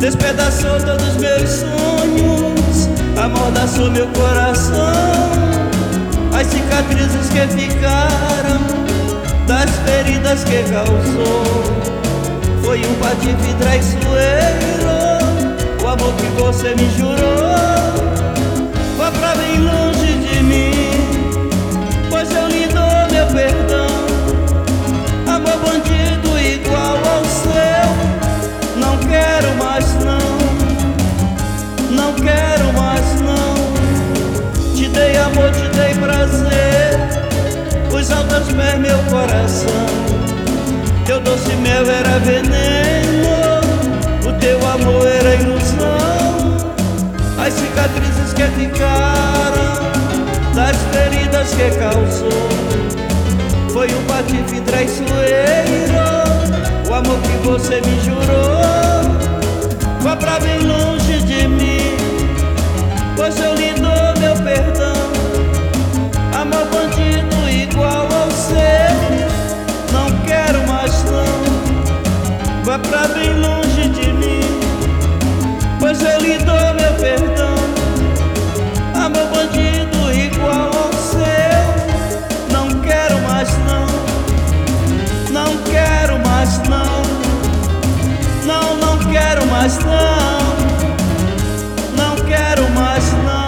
despedaçou todos os meus sonhos, amordaçou meu coração. As cicatrizes que ficaram das feridas que causou foi um patife traiçoeiro. O amor que você me jurou vá pra bem longe de mim, pois eu lhe dou meu perdão. Amor bandido igual ao seu, não quero mais não, não quero mais não. Te dei amor, te dei prazer, os altos pés meu coração. Teu doce mel era veneno, o teu amor era ilusão. As cicatrizes que ficaram das feridas que causou foi um patife traiçoeiro. O amor que você me jurou vá pra bem longe de mim, pois eu lhe dou meu perdão. Amor bandido igual ao seu, não quero mais não, vá pra bem longe de mim, pois eu lhe dou meu perdão. Amor bandido igual ao seu, não quero mais não, não quero mais não, não, não quero mais não, não quero mais não.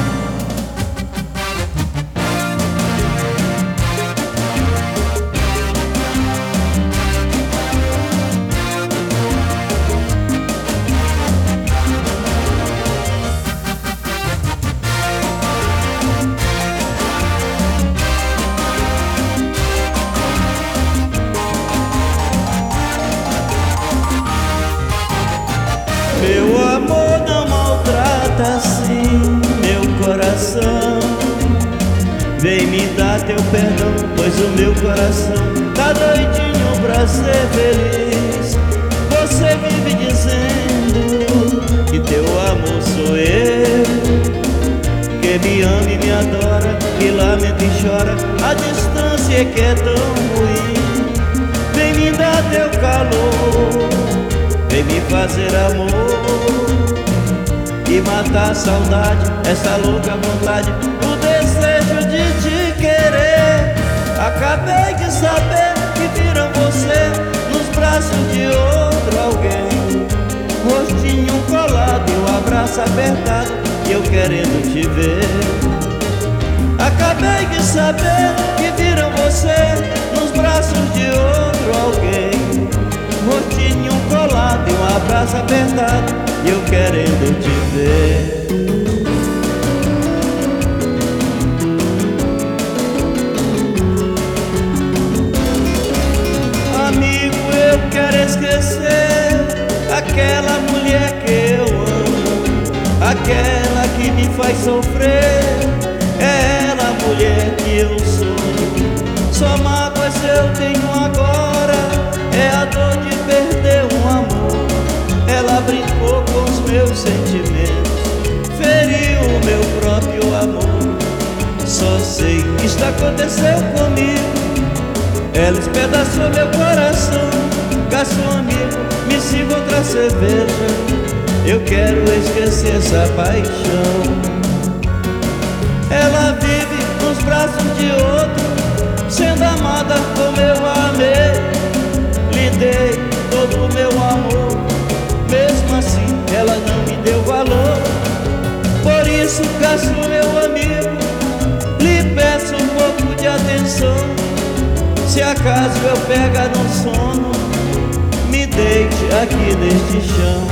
Meu amor, não maltrata assim meu coração. Vem me dar teu perdão, pois o meu coração tá doidinho pra ser feliz. Você vive dizendo que teu amor sou eu, que me ama e me adora, que lamenta e chora. A distância é que é tão ruim. Vem me dar teu calor, vem me fazer amor e matar a saudade, essa louca vontade, o desejo de te querer. Acabei de saber que viram você nos braços de outro alguém, rostinho colado e um abraço apertado, e eu querendo te ver. Acabei de saber que viram você nos braços de outro alguém, rostinho colado e um abraço apertado, e eu querendo te ver. Amigo, eu quero esquecer aquela mulher que eu amo, aquela que me faz sofrer. É ela a mulher que eu sonho. Só mágoas eu tenho agora, é a dor de perder um amor. Ela brincou com os meus sentimentos, feriu o meu próprio amor. Só sei que isto aconteceu comigo. Ela espedaçou meu coração. Garçom amigo, me sirva outra cerveja, eu quero esquecer essa paixão. Ela vive nos braços de outro, sendo amada como eu amei. Lhe dei todo o meu amor, mesmo assim ela não me deu valor. Por isso, garçom meu amigo, lhe peço um pouco de atenção. Se acaso eu pegar no sono, me deite aqui neste chão.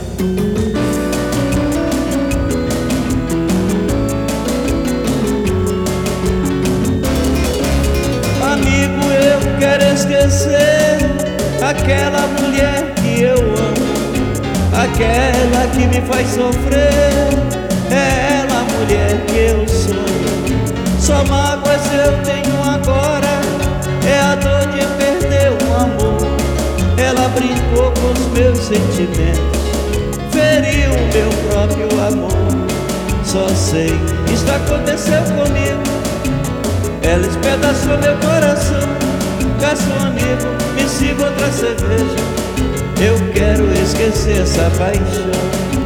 Amigo, eu quero esquecer aquela mulher que eu amo, aquela que me faz sofrer. É ela a mulher que eu sonho. Só mágoas eu tenho agora, é a dor de perder um amor. Ela brincou com os meus sentimentos, feriu o meu próprio amor. Só sei que isto aconteceu comigo. Ela espedaçou meu coração. Garçom amigo, me sirva outra cerveja, eu quero esquecer essa paixão.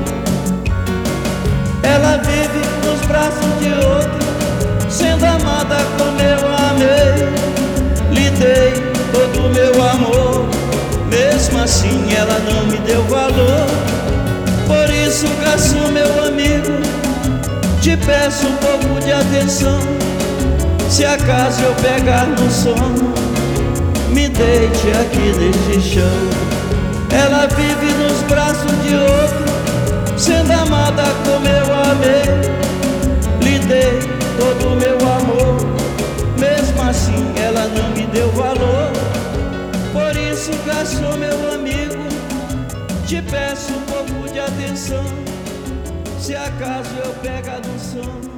Ela vive nos braços de outro, sendo amada como eu amei. Lhe dei todo o meu amor, mesmo assim ela não me deu valor. Por isso, garçom, meu amigo, te peço um pouco de atenção. Se acaso eu pegar no sono, me deite aqui neste chão. Ela vive nos braços de outro, sendo amada como eu amei. Lhe dei todo o meu amor, mesmo assim ela não me deu valor. Por isso, garçom, meu amigo, te peço um pouco de atenção. Se acaso eu pegar no sono,